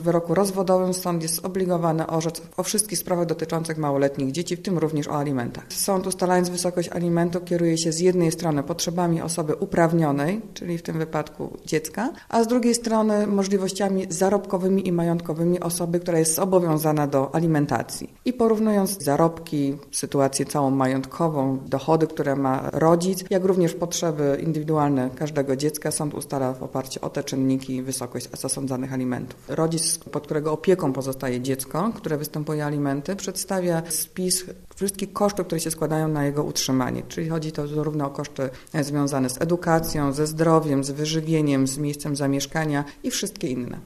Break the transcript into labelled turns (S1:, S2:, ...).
S1: wyroku rozwodowym sąd jest zobligowany orzec o wszystkich sprawach dotyczących małoletnich dzieci, w tym również o alimentach. Sąd, ustalając wysokość alimentu, kieruje się z jednej strony potrzebami osoby uprawnionej, czyli w tym wypadku dziecka, a z drugiej strony możliwościami zarobkowymi i majątkowymi osoby, która jest zobowiązana do alimentacji. I porównując zarobki, sytuację całą majątkową, dochody, które ma rodzic, jak również potrzeby indywidualne każdego dziecka, sąd ustala w oparciu o te czynniki wysokość zasądzanych alimentów. Rodzic, pod którego opieką pozostaje dziecko, które występuje alimenty, przedstawia spis wszystkich kosztów, które się składają na jego utrzymanie. Czyli chodzi to zarówno o koszty związane z edukacją, ze zdrowiem, z wyżywieniem, z miejscem zamieszkania i wszystkie inne.